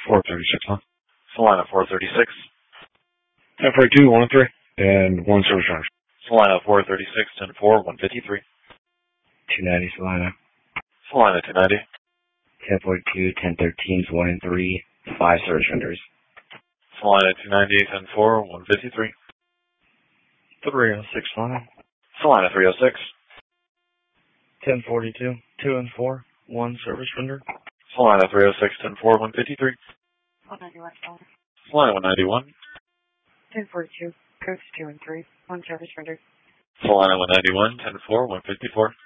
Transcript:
436, huh? Salina 436. 1042, 1 and 3, and 1 service runner. Salina 436, 10-4, 153. 290 Salina. Salina 290. 1042, 1013s, 1 and 3, 5 service renders. Salina 290, 10-4, 153. 306 Salina. Salina 306. 1042, 2 and 4, 1 service render. Salina 306, 10-4, 153. 191 Salina. Salina 191. 1042, codes 2 and 3, 1 service render. Salina 191, 10-4, 154.